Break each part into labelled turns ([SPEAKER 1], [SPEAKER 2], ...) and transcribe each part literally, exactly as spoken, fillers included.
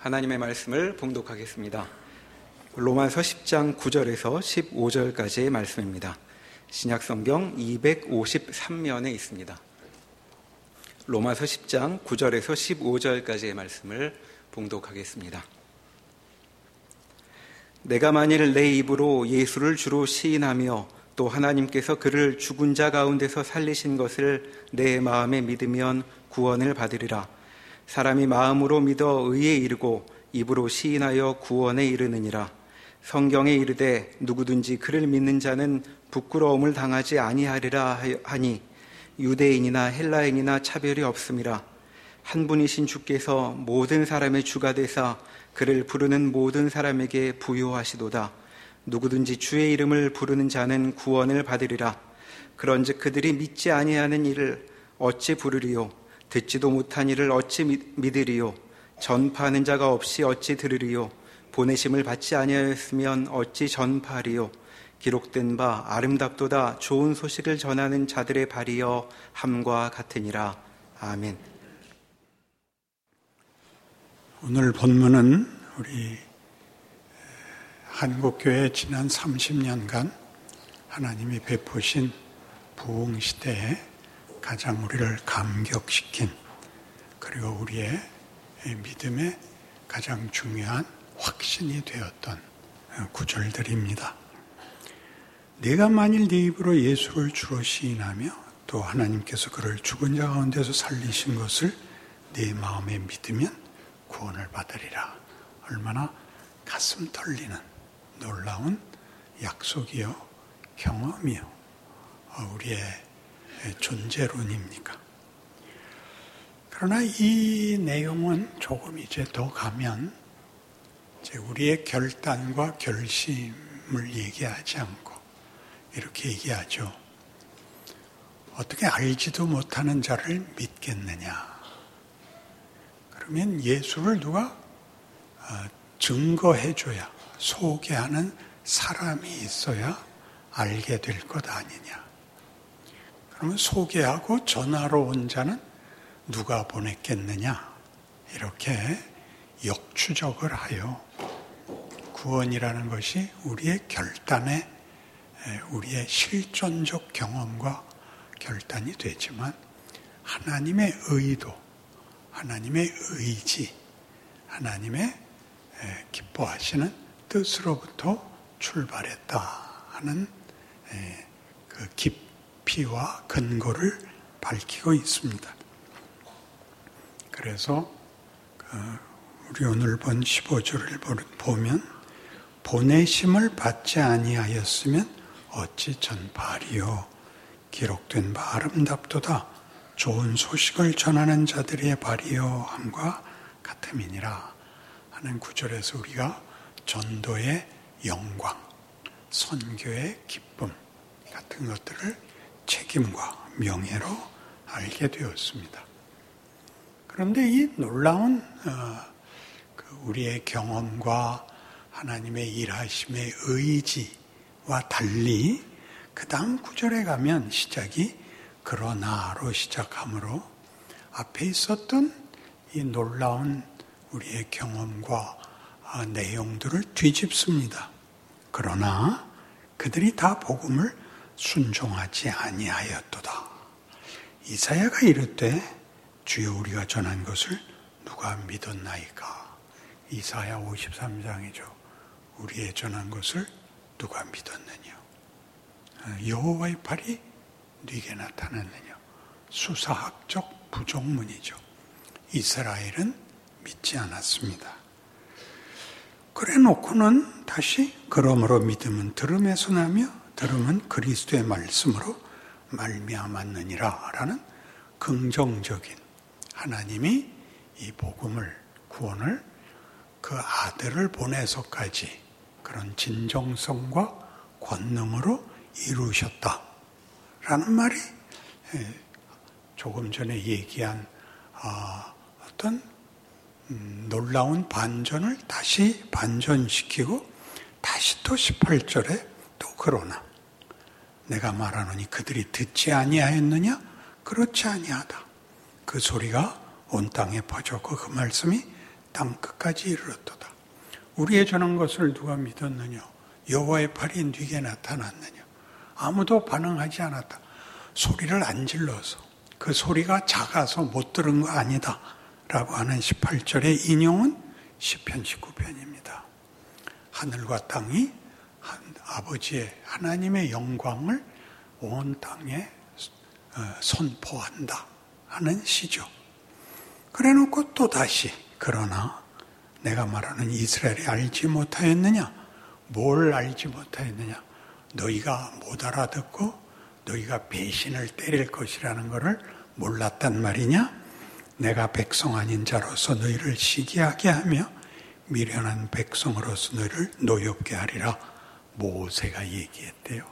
[SPEAKER 1] 하나님의 말씀을 봉독하겠습니다. 로마서 십 장 구 절에서 십오 절까지의 말씀입니다. 신약성경 이백오십삼 면에 있습니다. 로마서 십 장 구 절에서 십오 절까지의 말씀을 봉독하겠습니다. 내가 만일 내 입으로 예수를 주로 시인하며 또 하나님께서 그를 죽은 자 가운데서 살리신 것을 내 마음에 믿으면 구원을 받으리라. 사람이 마음으로 믿어 의에 이르고 입으로 시인하여 구원에 이르느니라. 성경에 이르되 누구든지 그를 믿는 자는 부끄러움을 당하지 아니하리라 하니 유대인이나 헬라인이나 차별이 없음이라. 한 분이신 주께서 모든 사람의 주가 되사 그를 부르는 모든 사람에게 부요하시도다. 누구든지 주의 이름을 부르는 자는 구원을 받으리라. 그런즉 그들이 믿지 아니하는 일을 어찌 부르리요? 듣지도 못한 일을 어찌 믿으리요? 전파하는 자가 없이 어찌 들으리요? 보내심을 받지 아니하였으면 어찌 전파하리요? 기록된 바 아름답도다 좋은 소식을 전하는 자들의 발이여 함과 같으니라. 아멘.
[SPEAKER 2] 오늘 본문은 우리 한국교회 지난 삼십 년간 하나님이 베푸신 부흥시대에 가장 우리를 감격시킨, 그리고 우리의 믿음의 가장 중요한 확신이 되었던 구절들입니다. 내가 만일 네 입으로 예수를 주로 시인하며 또 하나님께서 그를 죽은 자 가운데서 살리신 것을 네 마음에 믿으면 구원을 받으리라. 얼마나 가슴 떨리는 놀라운 약속이요, 경험이요, 우리의 존재론입니까? 그러나 이 내용은 조금 이제 더 가면 이제 우리의 결단과 결심을 얘기하지 않고 이렇게 얘기하죠. 어떻게 알지도 못하는 자를 믿겠느냐? 그러면 예수를 누가 증거해줘야, 소개하는 사람이 있어야 알게 될 것 아니냐? 그러면 소개하고 전하러 온 자는 누가 보냈겠느냐? 이렇게 역추적을 하여 구원이라는 것이 우리의 결단에, 우리의 실존적 경험과 결단이 되지만 하나님의 의도, 하나님의 의지, 하나님의 기뻐하시는 뜻으로부터 출발했다 하는 그 깊이와 근거를 밝히고 있습니다. 그래서 우리 오늘 본 십오 절을 보면 보내심을 받지 아니하였으면 어찌 전파하리요? 기록된 바 아름답도다 좋은 소식을 전하는 자들의 발이요 함과 같음이니라 하는 구절에서 우리가 전도의 영광, 선교의 기쁨 같은 것들을 책임과 명예로 알게 되었습니다. 그런데 이 놀라운 어, 그 우리의 경험과 하나님의 일하심의 의지와 달리 그 다음 구절에 가면 시작이 그러나로 시작하므로 앞에 있었던 이 놀라운 우리의 경험과 내용들을 뒤집습니다. 그러나 그들이 다 복음을 순종하지 아니하였도다. 이사야가 이르되 주여 우리가 전한 것을 누가 믿었나이까? 이사야 오십삼 장이죠. 우리의 전한 것을 누가 믿었느냐? 여호와의 팔이 네게 나타났느냐? 수사학적 부족문이죠. 이스라엘은 믿지 않았습니다. 그래 놓고는 다시 그러므로 믿음은 들음에서 나며 들음은 그리스도의 말씀으로 말미암았느니라 라는 긍정적인, 하나님이 이 복음을, 구원을 그 아들을 보내서까지 그런 진정성과 권능으로 이루셨다라는 말이 조금 전에 얘기한 어떤 놀라운 반전을 다시 반전시키고 다시 또 십팔 절에 또 그러나 내가 말하노니 그들이 듣지 아니하였느냐? 그렇지 아니하다. 그 소리가 온 땅에 퍼졌고 그 말씀이 땅 끝까지 이르렀도다. 우리의 전한 것을 누가 믿었느냐? 여호와의 팔이 네게 나타났느냐? 아무도 반응하지 않았다. 소리를 안 질러서 그 소리가 작아서 못 들은 거 아니다 라고 하는 십팔 절의 인용은 시편 십구 편입니다. 하늘과 땅이 아버지의 하나님의 영광을 온 땅에 선포한다 하는 시죠. 그래놓고 또 다시 그러나 내가 말하는 이스라엘이 알지 못하였느냐? 뭘 알지 못하였느냐? 너희가 못 알아듣고 너희가 배신을 때릴 것이라는 것을 몰랐단 말이냐? 내가 백성 아닌 자로서 너희를 시기하게 하며 미련한 백성으로서 너희를 노엽게 하리라. 모세가 얘기했대요.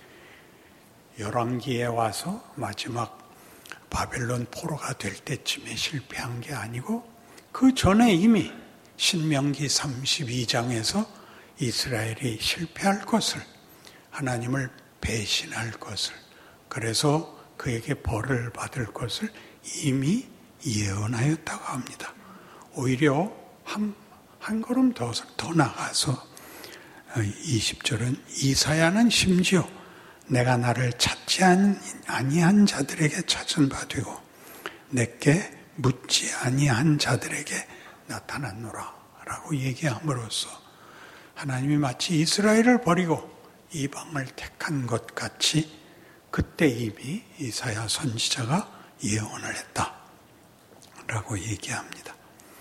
[SPEAKER 2] 열왕기에 와서 마지막 바벨론 포로가 될 때쯤에 실패한 게 아니고 그 전에 이미 신명기 삼십이 장에서 이스라엘이 실패할 것을, 하나님을 배신할 것을, 그래서 그에게 벌을 받을 것을 이미 예언하였다고 합니다. 오히려 한, 한 걸음 더, 더 나가서 이십 절은 이사야는 심지어 내가 나를 찾지 아니한 자들에게 찾은 바 되고 내게 묻지 아니한 자들에게 나타났노라 라고 얘기함으로써 하나님이 마치 이스라엘을 버리고 이방을 택한 것 같이 그때 이미 이사야 선지자가 예언을 했다 라고 얘기합니다.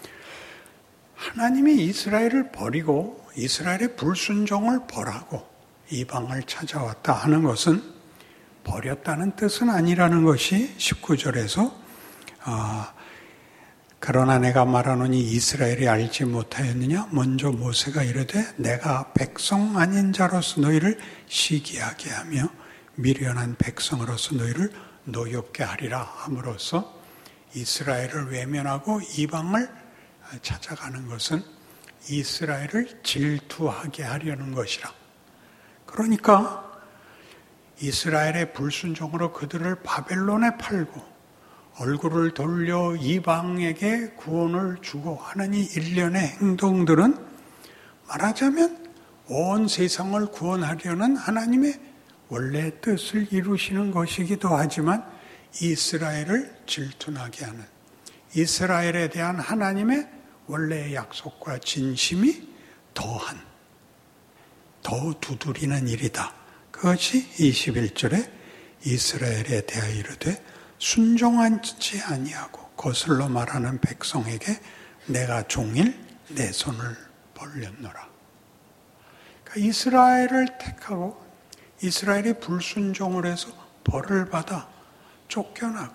[SPEAKER 2] 하나님이 이스라엘을 버리고 이스라엘의 불순종을 벌하고 이방을 찾아왔다 하는 것은 버렸다는 뜻은 아니라는 것이 십구 절에서 아, 그러나 내가 말하노니 이스라엘이 알지 못하였느냐? 먼저 모세가 이르되 내가 백성 아닌 자로서 너희를 시기하게 하며 미련한 백성으로서 너희를 노엽게 하리라 함으로써 이스라엘을 외면하고 이방을 찾아가는 것은 이스라엘을 질투하게 하려는 것이라. 그러니까 이스라엘의 불순종으로 그들을 바벨론에 팔고 얼굴을 돌려 이방에게 구원을 주고 하는 이 일련의 행동들은 말하자면 온 세상을 구원하려는 하나님의 원래 뜻을 이루시는 것이기도 하지만 이스라엘을 질투나게 하는, 이스라엘에 대한 하나님의 원래의 약속과 진심이 더한, 더 두드리는 일이다. 그것이 이십일 절에 이스라엘에 대하여 이르되 순종하지 아니하고 거슬러 말하는 백성에게 내가 종일 내 손을 벌렸노라. 그러니까 이스라엘을 택하고 이스라엘이 불순종을 해서 벌을 받아 쫓겨나고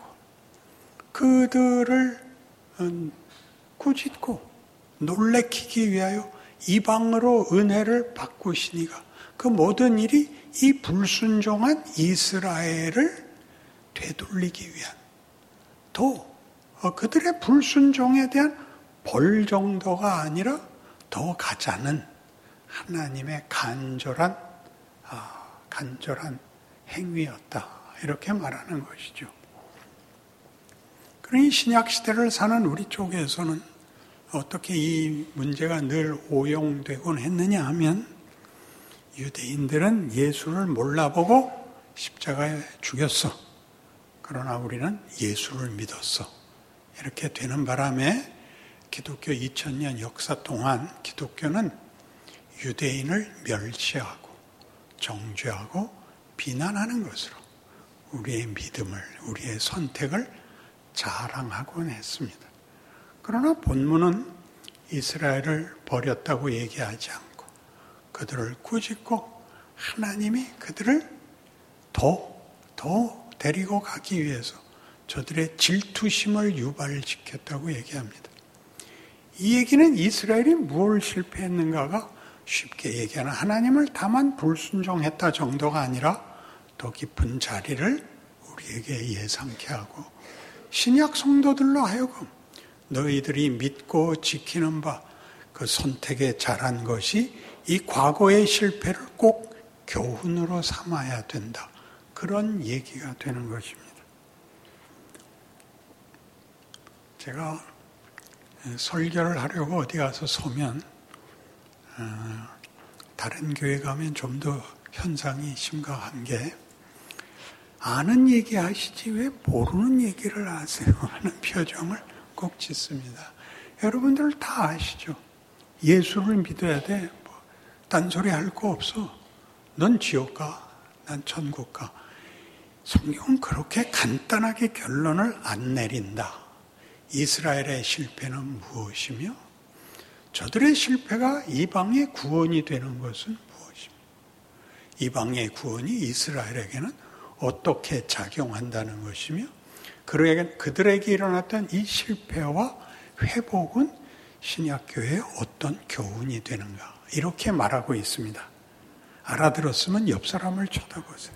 [SPEAKER 2] 그들을 꾸짖고 놀래키기 위하여 이방으로 은혜를 바꾸시니가 그 모든 일이 이 불순종한 이스라엘을 되돌리기 위한, 또 그들의 불순종에 대한 벌 정도가 아니라 더 가자는 하나님의 간절한 아, 간절한 행위였다 이렇게 말하는 것이죠. 그러니 신약 시대를 사는 우리 쪽에서는 어떻게 이 문제가 늘 오용되곤 했느냐 하면 유대인들은 예수를 몰라보고 십자가에 죽였어. 그러나 우리는 예수를 믿었어. 이렇게 되는 바람에 기독교 이천 년 역사 동안 기독교는 유대인을 멸시하고 정죄하고 비난하는 것으로 우리의 믿음을, 우리의 선택을 자랑하곤 했습니다. 그러나 본문은 이스라엘을 버렸다고 얘기하지 않고 그들을 꾸짖고 하나님이 그들을 더, 더 데리고 가기 위해서 저들의 질투심을 유발시켰다고 얘기합니다. 이 얘기는 이스라엘이 무엇을 실패했는가가 쉽게 얘기하는 하나님을 다만 불순종했다 정도가 아니라 더 깊은 자리를 우리에게 예상케 하고 신약 성도들로 하여금 너희들이 믿고 지키는 바 그 선택에 잘한 것이 이 과거의 실패를 꼭 교훈으로 삼아야 된다. 그런 얘기가 되는 것입니다. 제가 설교를 하려고 어디 가서 서면 어, 다른 교회 가면 좀 더 현상이 심각한 게 아는 얘기 하시지 왜 모르는 얘기를 하세요 하는 표정을 꼭 짓습니다. 여러분들 다 아시죠? 예수를 믿어야 돼. 뭐, 딴소리 할 거 없어. 넌 지옥 가. 난 천국 가. 성경은 그렇게 간단하게 결론을 안 내린다. 이스라엘의 실패는 무엇이며 저들의 실패가 이방의 구원이 되는 것은 무엇이며 이방의 구원이 이스라엘에게는 어떻게 작용한다는 것이며 그들에게 일어났던 이 실패와 회복은 신약교회에 어떤 교훈이 되는가 이렇게 말하고 있습니다. 알아들었으면 옆 사람을 쳐다보세요.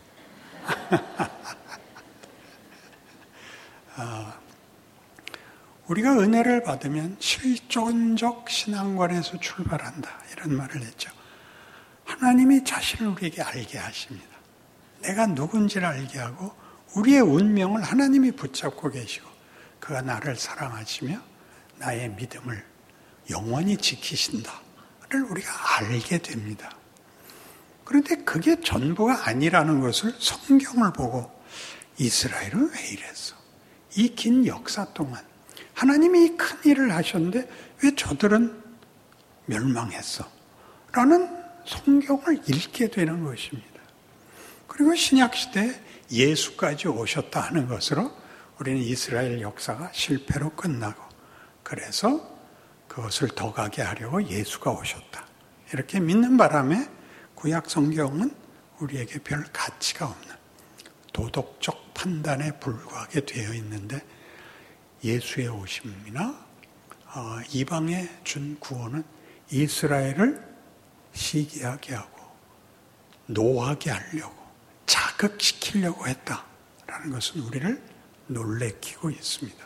[SPEAKER 2] 아, 우리가 은혜를 받으면 실존적 신앙관에서 출발한다 이런 말을 했죠. 하나님이 자신을 우리에게 알게 하십니다. 내가 누군지를 알게 하고 우리의 운명을 하나님이 붙잡고 계시고 그가 나를 사랑하시며 나의 믿음을 영원히 지키신다를 우리가 알게 됩니다. 그런데 그게 전부가 아니라는 것을 성경을 보고 이스라엘은 왜 이랬어? 이 긴 역사 동안 하나님이 큰 일을 하셨는데 왜 저들은 멸망했어? 라는 성경을 읽게 되는 것입니다. 그리고 신약시대에 예수까지 오셨다 하는 것으로 우리는 이스라엘 역사가 실패로 끝나고 그래서 그것을 더 가게 하려고 예수가 오셨다. 이렇게 믿는 바람에 구약 성경은 우리에게 별 가치가 없는 도덕적 판단에 불과하게 되어 있는데 예수의 오심이나 이방에 준 구원은 이스라엘을 시기하게 하고 노하게 하려고 자극시키려고 했다라는 것은 우리를 놀래키고 있습니다.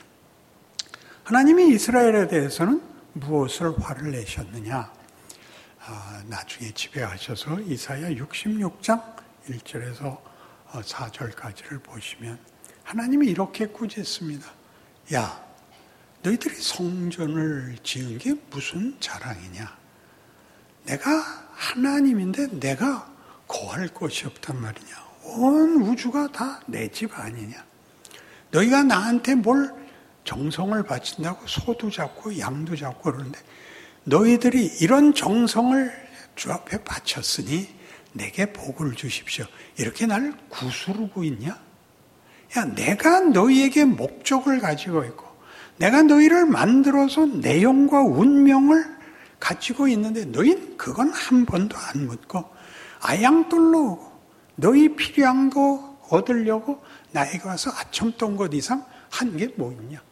[SPEAKER 2] 하나님이 이스라엘에 대해서는 무엇을 화를 내셨느냐? 아, 나중에 집에 가셔서 이사야 육십육 장 일 절에서 사 절까지를 보시면 하나님이 이렇게 꾸짖습니다. 야, 너희들이 성전을 지은 게 무슨 자랑이냐? 내가 하나님인데 내가 거할 것이 없단 말이냐? 온 우주가 다 내 집 아니냐? 너희가 나한테 뭘 정성을 바친다고 소도 잡고 양도 잡고 그러는데 너희들이 이런 정성을 주 앞에 바쳤으니 내게 복을 주십시오. 이렇게 나를 구스르고 있냐? 야, 내가 너희에게 목적을 가지고 있고 내가 너희를 만들어서 내용과 운명을 가지고 있는데 너희는 그건 한 번도 안 묻고 아양돌로 오고 너희 필요한 거 얻으려고 나에게 와서 아첨던 것 이상 한 게 뭐 있냐?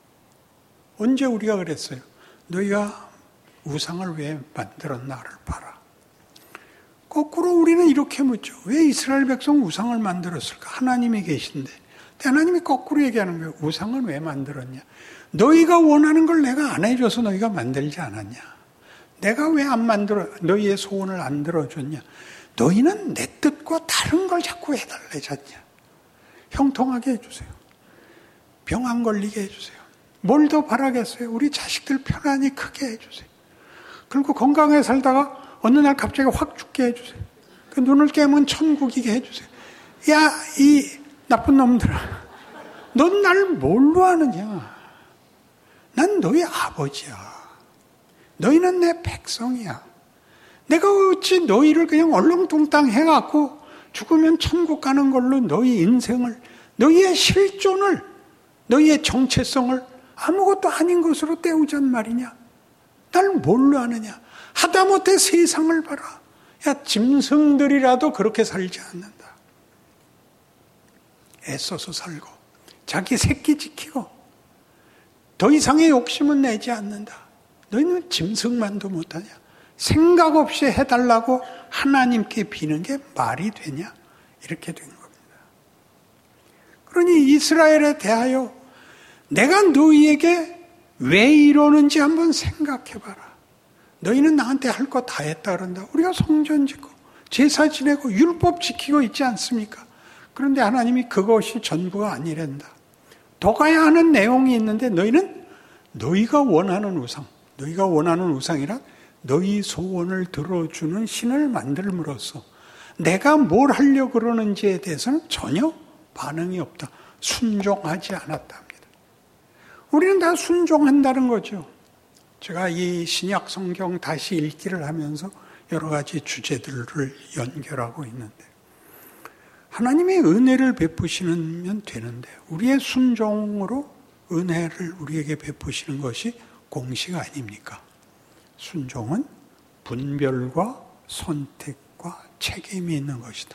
[SPEAKER 2] 언제 우리가 그랬어요? 너희가 우상을 왜 만들었나를 봐라. 거꾸로 우리는 이렇게 묻죠. 왜 이스라엘 백성 우상을 만들었을까? 하나님이 계신데. 하나님이 거꾸로 얘기하는 거예요. 우상을 왜 만들었냐? 너희가 원하는 걸 내가 안 해줘서 너희가 만들지 않았냐? 내가 왜 안 만들어, 너희의 소원을 안 들어줬냐? 너희는 내 뜻과 다른 걸 자꾸 해달래졌냐? 형통하게 해주세요. 병 안 걸리게 해주세요. 뭘 더 바라겠어요? 우리 자식들 편안히 크게 해주세요. 그리고 건강하게 살다가 어느 날 갑자기 확 죽게 해주세요. 그 눈을 깨면 천국이게 해주세요. 야, 이 나쁜 놈들아. 넌 날 뭘로 아느냐? 난 너희 아버지야. 너희는 내 백성이야. 내가 어찌 너희를 그냥 얼렁뚱땅 해갖고 죽으면 천국 가는 걸로 너희 인생을, 너희의 실존을, 너희의 정체성을 아무것도 아닌 것으로 때우잔 말이냐? 날 뭘로 아느냐? 하다못해 세상을 봐라. 야, 짐승들이라도 그렇게 살지 않는다. 애써서 살고 자기 새끼 지키고 더 이상의 욕심은 내지 않는다. 너희는 짐승만도 못하냐? 생각 없이 해달라고 하나님께 비는 게 말이 되냐? 이렇게 된 겁니다. 그러니 이스라엘에 대하여 내가 너희에게 왜 이러는지 한번 생각해봐라. 너희는 나한테 할 거 다 했다 그런다. 우리가 성전 짓고 제사 지내고 율법 지키고 있지 않습니까? 그런데 하나님이 그것이 전부가 아니란다. 더 가야 하는 내용이 있는데 너희는 너희가 원하는 우상, 너희가 원하는 우상이란 너희 소원을 들어주는 신을 만들므로써 내가 뭘 하려고 그러는지에 대해서는 전혀 반응이 없다. 순종하지 않았답니다. 우리는 다 순종한다는 거죠. 제가 이 신약 성경 다시 읽기를 하면서 여러 가지 주제들을 연결하고 있는데, 하나님의 은혜를 베푸시면 되는데 우리의 순종으로 은혜를 우리에게 베푸시는 것이 공식 아닙니까? 순종은 분별과 선택과 책임이 있는 것이다.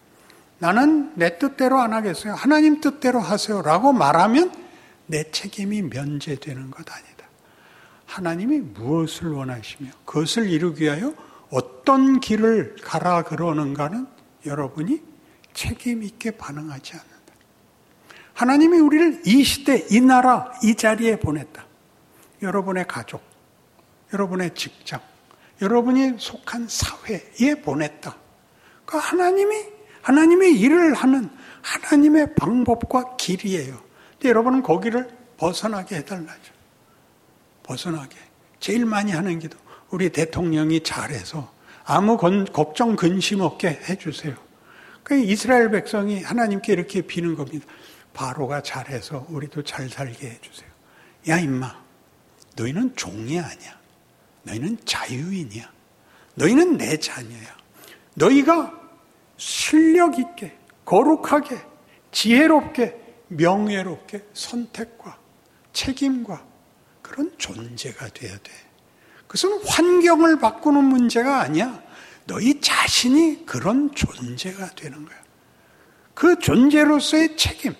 [SPEAKER 2] 나는 내 뜻대로 안 하겠어요. 하나님 뜻대로 하세요 라고 말하면 내 책임이 면제되는 것 아니다. 하나님이 무엇을 원하시며 그것을 이루기 위하여 어떤 길을 가라 그러는가는 여러분이 책임 있게 반응하지 않는다. 하나님이 우리를 이 시대, 이 나라, 이 자리에 보냈다. 여러분의 가족, 여러분의 직장, 여러분이 속한 사회에 보냈다. 그러니까 하나님이, 하나님의 일을 하는 하나님의 방법과 길이에요. 근데 여러분은 거기를 벗어나게 해달라죠. 벗어나게. 제일 많이 하는 기도. 우리 대통령이 잘해서 아무 건, 걱정, 근심 없게 해주세요. 그러니까 이스라엘 백성이 하나님께 이렇게 비는 겁니다. 바로가 잘해서 우리도 잘 살게 해주세요. 야 임마, 너희는 종이 아니야. 너희는 자유인이야. 너희는 내 자녀야. 너희가 실력 있게, 거룩하게, 지혜롭게, 명예롭게 선택과 책임과 그런 존재가 돼야 돼. 그것은 환경을 바꾸는 문제가 아니야. 너희 자신이 그런 존재가 되는 거야. 그 존재로서의 책임,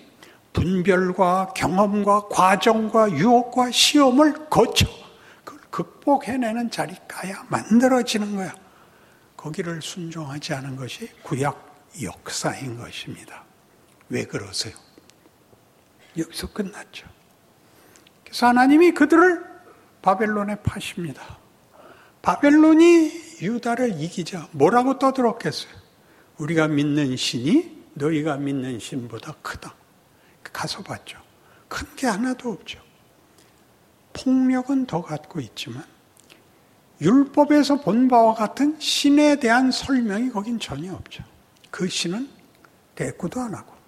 [SPEAKER 2] 분별과 경험과 과정과 유혹과 시험을 거쳐 그걸 극복해내는 자리가야 만들어지는 거야. 거기를 순종하지 않은 것이 구약 역사인 것입니다. 왜 그러세요? 여기서 끝났죠. 그래서 하나님이 그들을 바벨론에 파십니다. 바벨론이 유다를 이기자 뭐라고 떠들었겠어요? 우리가 믿는 신이 너희가 믿는 신보다 크다. 가서 봤죠. 큰 게 하나도 없죠. 폭력은 더 갖고 있지만 율법에서 본 바와 같은 신에 대한 설명이 거긴 전혀 없죠. 그 신은 대꾸도 안 하고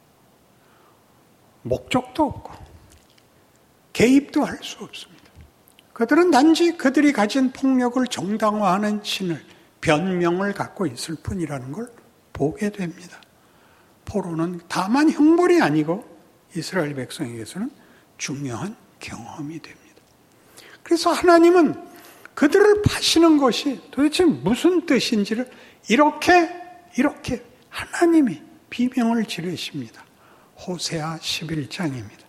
[SPEAKER 2] 목적도 없고 개입도 할 수 없습니다. 그들은 단지 그들이 가진 폭력을 정당화하는 신을, 변명을 갖고 있을 뿐이라는 걸 보게 됩니다. 포로는 다만 형벌이 아니고 이스라엘 백성에게서는 중요한 경험이 됩니다. 그래서 하나님은 그들을 파시는 것이 도대체 무슨 뜻인지를 이렇게 이렇게 하나님이 비명을 지르십니다. 호세아 십일 장입니다.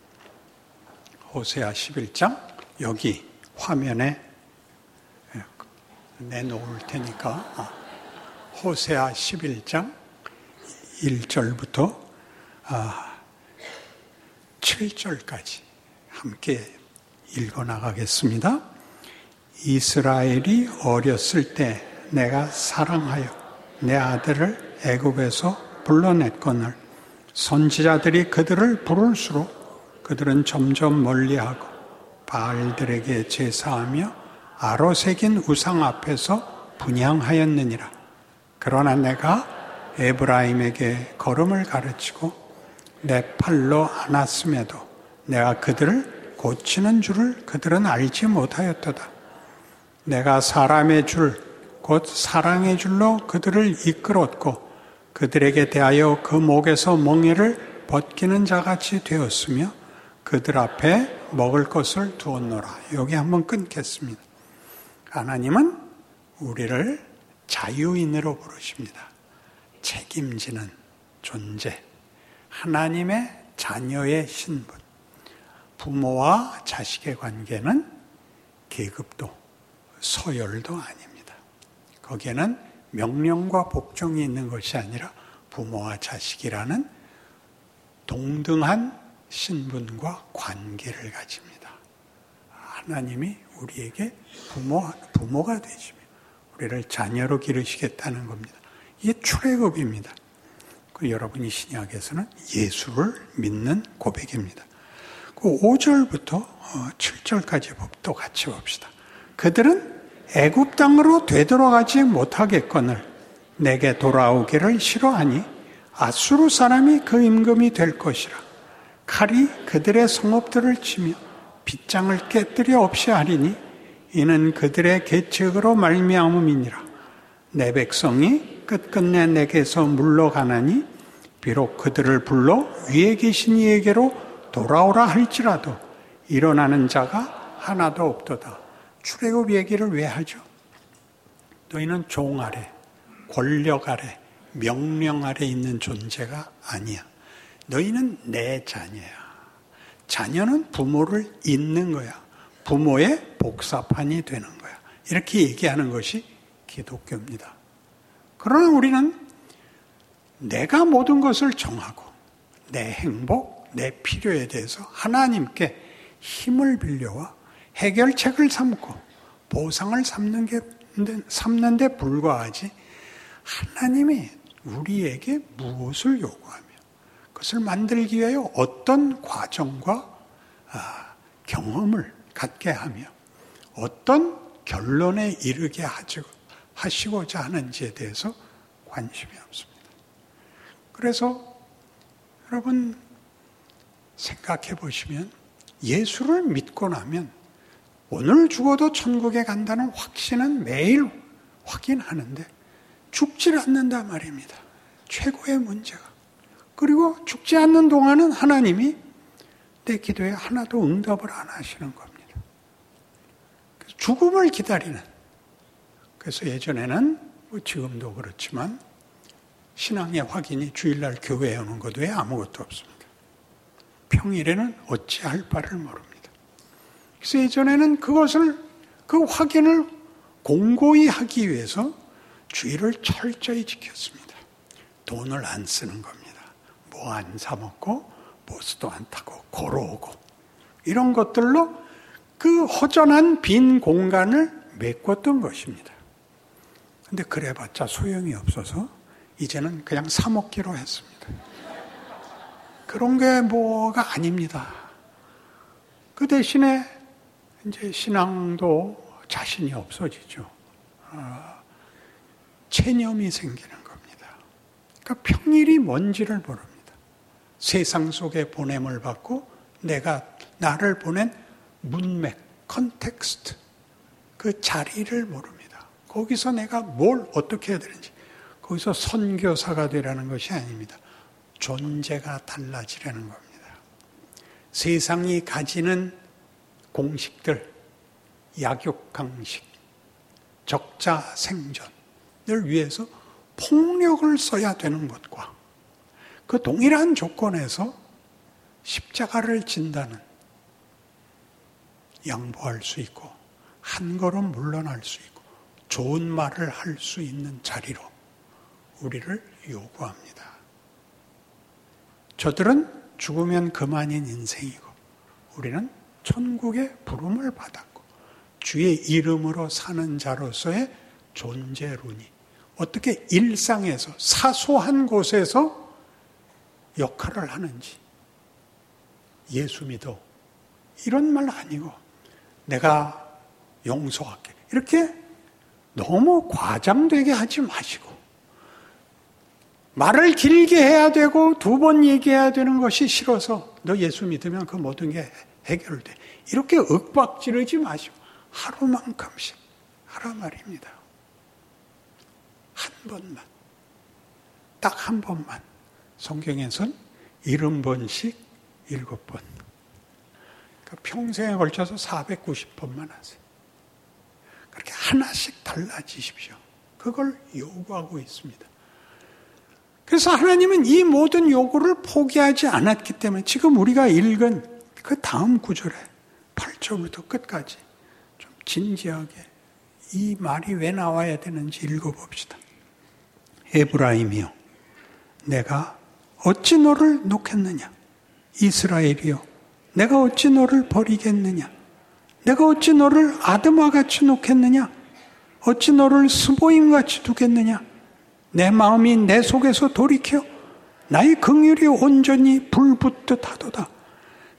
[SPEAKER 2] 호세아 십일 장 여기 화면에 내놓을 테니까 호세아 십일 장 일 절부터 칠 절까지 함께 읽어나가겠습니다. 이스라엘이 어렸을 때 내가 사랑하여 내 아들을 애굽에서 불러냈거늘 선지자들이 그들을 부를수록 그들은 점점 멀리하고 바알들에게 제사하며 아로새긴 우상 앞에서 분향하였느니라. 그러나 내가 에브라임에게 걸음을 가르치고 내 팔로 안았음에도 내가 그들을 고치는 줄을 그들은 알지 못하였도다. 내가 사람의 줄, 곧 사랑의 줄로 그들을 이끌었고 그들에게 대하여 그 목에서 멍에를 벗기는 자같이 되었으며 그들 앞에 먹을 것을 두었노라. 여기 한번 끊겠습니다. 하나님은 우리를 자유인으로 부르십니다. 책임지는 존재, 하나님의 자녀의 신분. 부모와 자식의 관계는 계급도 서열도 아닙니다. 거기에는 명령과 복종이 있는 것이 아니라 부모와 자식이라는 동등한 신분과 관계를 가집니다. 하나님이 우리에게 부모, 부모가 되시며 우리를 자녀로 기르시겠다는 겁니다. 이게 출애굽입니다. 그 여러분이 신약에서는 예수를 믿는 고백입니다. 그 오 절부터 칠 절까지 또 같이 봅시다. 그들은 애굽 땅으로 되돌아가지 못하겠거늘 내게 돌아오기를 싫어하니 아수르 사람이 그 임금이 될 것이라. 칼이 그들의 성읍들을 치며 빗장을 깨뜨려 없이 하리니 이는 그들의 계책으로 말미암음이니라. 내 백성이 끝끝내 내게서 물러가나니 비록 그들을 불러 위에 계신 이에게로 돌아오라 할지라도 일어나는 자가 하나도 없도다. 출애굽 얘기를 왜 하죠? 너희는 종 아래, 권력 아래, 명령 아래 있는 존재가 아니야. 너희는 내 자녀야. 자녀는 부모를 잇는 거야. 부모의 복사판이 되는 거야. 이렇게 얘기하는 것이 기독교입니다. 그러나 우리는 내가 모든 것을 정하고 내 행복, 내 필요에 대해서 하나님께 힘을 빌려와 해결책을 삼고 보상을 삼는 게, 삼는 데 불과하지 하나님이 우리에게 무엇을 요구하며 그것을 만들기 위하여 어떤 과정과 아, 경험을 갖게 하며 어떤 결론에 이르게 하시고자 하는지에 대해서 관심이 없습니다. 그래서 여러분 생각해 보시면 예수를 믿고 나면 오늘 죽어도 천국에 간다는 확신은 매일 확인하는데 죽질 않는다 말입니다. 최고의 문제가. 그리고 죽지 않는 동안은 하나님이 내 기도에 하나도 응답을 안 하시는 겁니다. 그래서 죽음을 기다리는. 그래서 예전에는 뭐 지금도 그렇지만 신앙의 확인이 주일날 교회에 오는 것 외에 아무것도 없습니다. 평일에는 어찌할 바를 모릅니다. 그래서 예전에는 그것을, 그 확인을 공고히 하기 위해서 주일을 철저히 지켰습니다. 돈을 안 쓰는 겁니다. 뭐 안 사먹고, 버스도 안 타고, 걸어오고. 이런 것들로 그 허전한 빈 공간을 메꿨던 것입니다. 근데 그래봤자 소용이 없어서 이제는 그냥 사먹기로 했습니다. 그런 게 뭐가 아닙니다. 그 대신에 이제 신앙도 자신이 없어지죠. 아, 체념이 생기는 겁니다. 그러니까 평일이 뭔지를 모릅니다. 세상 속에 보냄을 받고 내가 나를 보낸 문맥, 컨텍스트, 그 자리를 모릅니다. 거기서 내가 뭘 어떻게 해야 되는지, 거기서 선교사가 되라는 것이 아닙니다. 존재가 달라지라는 겁니다. 세상이 가지는 공식들, 약육강식, 적자 생존을 위해서 폭력을 써야 되는 것과 그 동일한 조건에서 십자가를 진다는 양보할 수 있고 한 걸음 물러날 수 있고 좋은 말을 할 수 있는 자리로 우리를 요구합니다. 저들은 죽으면 그만인 인생이고 우리는 천국의 부름을 받았고 주의 이름으로 사는 자로서의 존재론이 어떻게 일상에서 사소한 곳에서 역할을 하는지 예수 믿어 이런 말 아니고 내가 용서할게 이렇게 너무 과장되게 하지 마시고 말을 길게 해야 되고 두 번 얘기해야 되는 것이 싫어서 너 예수 믿으면 그 모든 게 해결돼 이렇게 윽박지르지 마시고 하루만큼씩 하라 말입니다. 한 번만 딱 한 번만 성경에선 일흔 번씩 일곱 번 그러니까 평생에 걸쳐서 사백구십 번만 하세요. 그렇게 하나씩 달라지십시오. 그걸 요구하고 있습니다. 그래서 하나님은 이 모든 요구를 포기하지 않았기 때문에 지금 우리가 읽은 그 다음 구절에 팔 절부터 끝까지 좀 진지하게 이 말이 왜 나와야 되는지 읽어봅시다. 에브라임이여 내가 어찌 너를 놓겠느냐 이스라엘이여 내가 어찌 너를 버리겠느냐 내가 어찌 너를 아드마같이 놓겠느냐 어찌 너를 스보임같이 두겠느냐 내 마음이 내 속에서 돌이켜 나의 긍휼이 온전히 불붙듯 하도다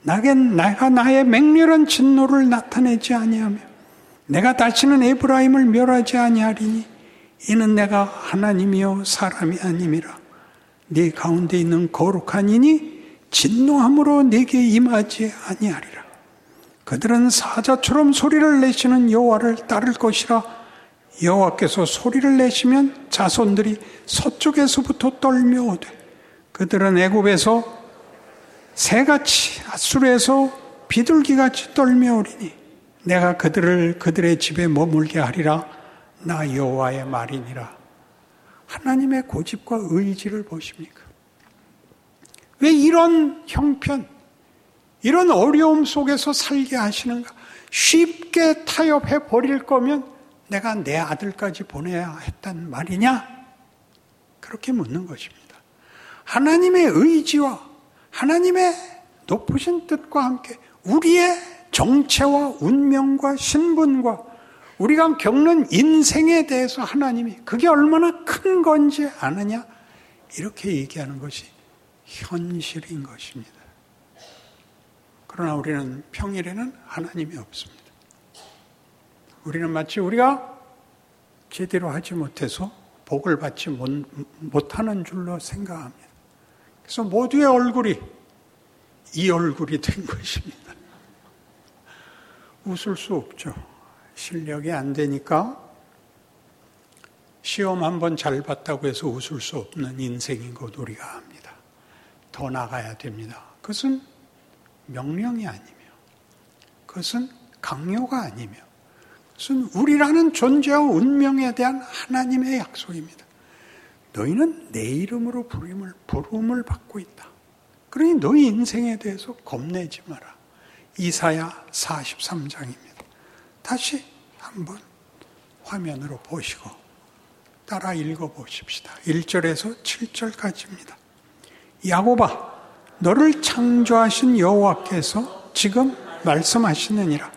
[SPEAKER 2] 내가 나의 맹렬한 진노를 나타내지 아니하며 내가 다시는 에브라임을 멸하지 아니하리니 이는 내가 하나님이요 사람이 아님이라. 네 가운데 있는 거룩한 이니 진노함으로 네게 임하지 아니하리라. 그들은 사자처럼 소리를 내시는 여호와를 따를 것이라. 여호와께서 소리를 내시면 자손들이 서쪽에서부터 떨며 오되 그들은 애굽에서 새같이 앗수르에서 비둘기같이 떨며 오리니 내가 그들을 그들의 집에 머물게 하리라. 나 여호와의 말이니라. 하나님의 고집과 의지를 보십니까? 왜 이런 형편, 이런 어려움 속에서 살게 하시는가? 쉽게 타협해 버릴 거면 내가 내 아들까지 보내야 했단 말이냐? 그렇게 묻는 것입니다. 하나님의 의지와 하나님의 높으신 뜻과 함께 우리의 정체와 운명과 신분과 우리가 겪는 인생에 대해서 하나님이 그게 얼마나 큰 건지 아느냐? 이렇게 얘기하는 것이 현실인 것입니다. 그러나 우리는 평일에는 하나님이 없습니다. 우리는 마치 우리가 제대로 하지 못해서 복을 받지 못하는 줄로 생각합니다. 그래서 모두의 얼굴이 이 얼굴이 된 것입니다. 웃을 수 없죠. 실력이 안 되니까 시험 한번 잘 봤다고 해서 웃을 수 없는 인생인 것 우리가 압니다. 더 나가야 됩니다. 그것은 명령이 아니며 그것은 강요가 아니며 그것은 우리라는 존재와 운명에 대한 하나님의 약속입니다. 너희는 내 이름으로 부름을, 부름을 받고 있다. 그러니 너희 인생에 대해서 겁내지 마라. 이사야 사십삼 장입니다. 다시 한번 화면으로 보시고 따라 읽어보십시다. 일 절에서 칠 절까지입니다. 야곱아, 너를 창조하신 여호와께서 지금 말씀하시느니라.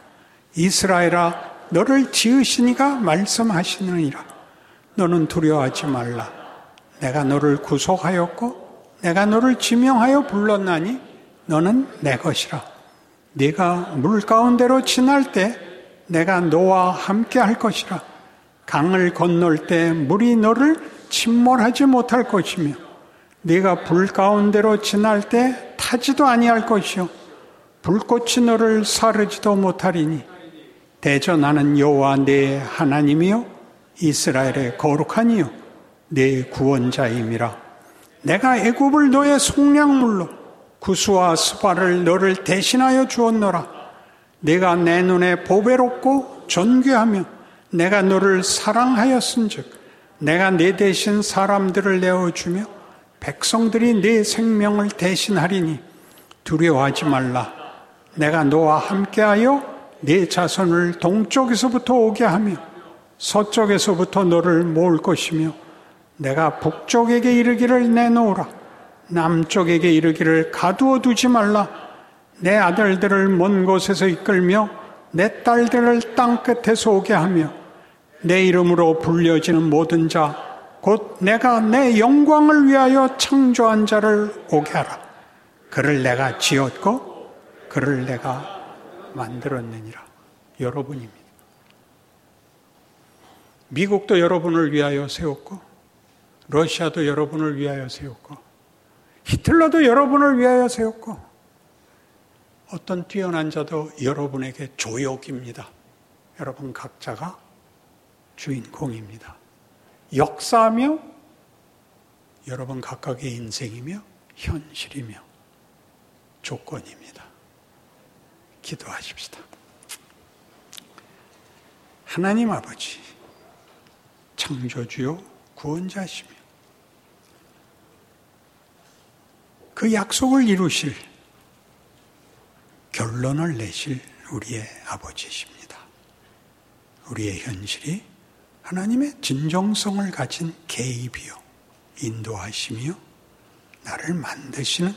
[SPEAKER 2] 이스라엘아, 너를 지으시니가 말씀하시느니라. 너는 두려워하지 말라. 내가 너를 구속하였고 내가 너를 지명하여 불렀나니 너는 내 것이라. 네가 물 가운데로 지날 때 내가 너와 함께 할 것이라. 강을 건널 때 물이 너를 침몰하지 못할 것이며 네가 불 가운데로 지날 때 타지도 아니할 것이요 불꽃이 너를 사르지도 못하리니 대저 나는 여호와 네 하나님이요 이스라엘의 거룩한 이요 네 구원자임이라. 내가 애굽을 너의 속량물로 구스와 스바를 너를 대신하여 주었노라. 내가 내 눈에 보배롭고 존귀하며 내가 너를 사랑하였은즉 내가 네 대신 사람들을 내어주며 백성들이 네 생명을 대신하리니 두려워하지 말라. 내가 너와 함께하여 네 자손을 동쪽에서부터 오게 하며 서쪽에서부터 너를 모을 것이며 내가 북쪽에게 이르기를 내놓으라. 남쪽에게 이르기를 가두어 두지 말라. 내 아들들을 먼 곳에서 이끌며 내 딸들을 땅 끝에서 오게 하며 내 이름으로 불려지는 모든 자 곧 내가 내 영광을 위하여 창조한 자를 오게 하라. 그를 내가 지었고 그를 내가 만들었느니라. 여러분입니다. 미국도 여러분을 위하여 세웠고 러시아도 여러분을 위하여 세웠고 히틀러도 여러분을 위하여 세웠고 어떤 뛰어난 자도 여러분에게 조욕입니다. 여러분 각자가 주인공입니다. 역사며 여러분 각각의 인생이며 현실이며 조건입니다. 기도하십시다. 하나님 아버지, 창조주요 구원자시며 그 약속을 이루실 결론을 내실 우리의 아버지십니다. 우리의 현실이 하나님의 진정성을 가진 개입이요 인도하시며 나를 만드시는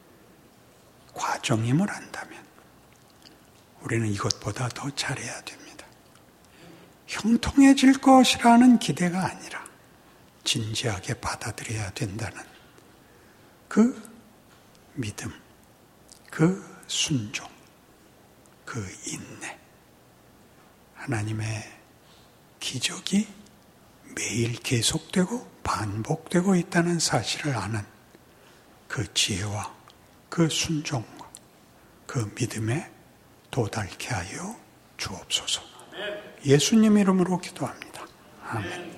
[SPEAKER 2] 과정임을 안다면 우리는 이것보다 더 잘해야 됩니다. 형통해질 것이라는 기대가 아니라 진지하게 받아들여야 된다는 그 믿음, 그 순종, 그 인내, 하나님의 기적이 매일 계속되고 반복되고 있다는 사실을 아는 그 지혜와 그 순종과 그 믿음에 도달케 하여 주옵소서. 예수님 이름으로 기도합니다. 아멘.